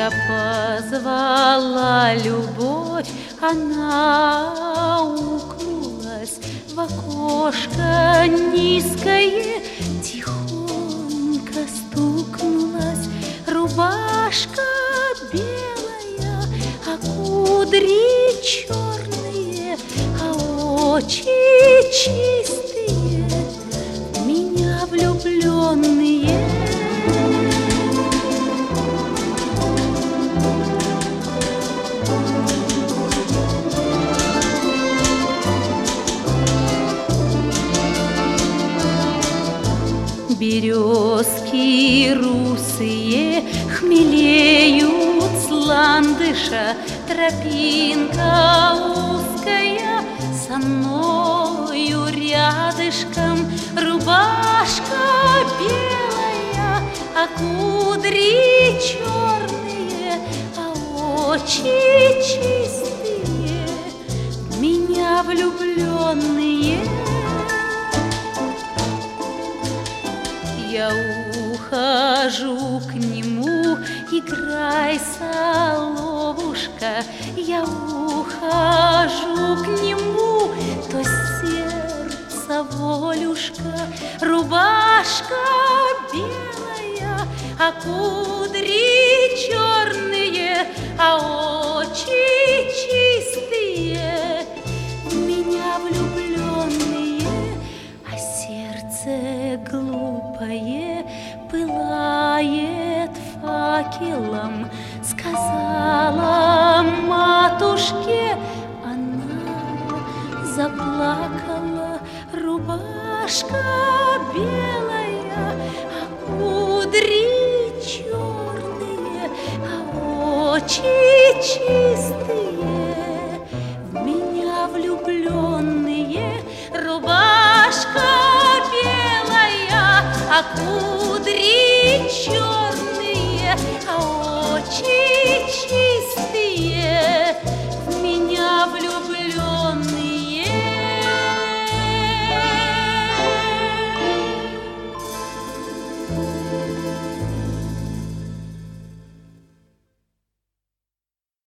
Я позвала любовь, она укнулась в окошко низкое, тихонько стукнулась. Рубашка белая, а кудри черные, а очи чистые, в меня влюбленные. Березки русые хмелеют с ландыша, тропинка узкая со мною рядышком. Рубашка белая, а кудри черные, а очи чистые, в меня влюбленные. Я ухожу к нему, играй, соловушка. Я ухожу к нему, то сердце волюшка. Рубашка белая, а кудри черные, а очи чистые, в меня влюбленные. А сердце глупое пылает факелом, сказала матушке, она заплакала. Рубашка белая, а кудри черные, а очи чистые, в меня влюбленные. Рубашка белая, а кудри черные,